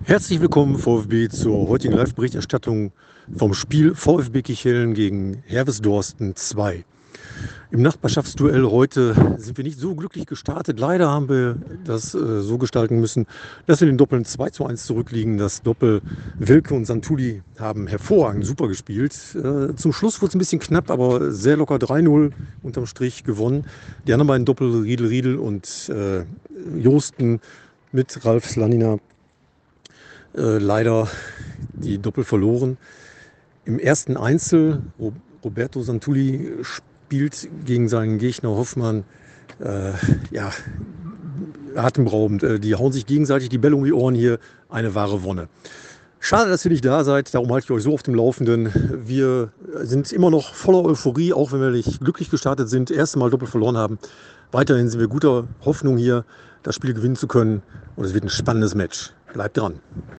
Herzlich willkommen VfB zur heutigen Live-Berichterstattung vom Spiel VfB Kichellen gegen Herves Dorsten 2. Im Nachbarschaftsduell heute sind wir nicht so glücklich gestartet. Leider haben wir das so gestalten müssen, dass wir den Doppeln 2:1 zurückliegen. Das Doppel Wilke und Santuli haben hervorragend super gespielt. Zum Schluss wurde es ein bisschen knapp, aber sehr locker 3:0 unterm Strich gewonnen. Die anderen beiden Doppel, Riedel und Josten mit Ralf Slanina, leider die Doppel verloren. Im ersten Einzel, Roberto Santuli spielt gegen seinen Gegner Hoffmann, atemberaubend. Die hauen sich gegenseitig die Bälle um die Ohren hier, eine wahre Wonne. Schade, dass ihr nicht da seid, darum halte ich euch so auf dem Laufenden. Wir sind immer noch voller Euphorie, auch wenn wir nicht glücklich gestartet sind, erste Mal Doppel verloren haben. Weiterhin sind wir guter Hoffnung hier, das Spiel gewinnen zu können, und es wird ein spannendes Match. Bleibt dran.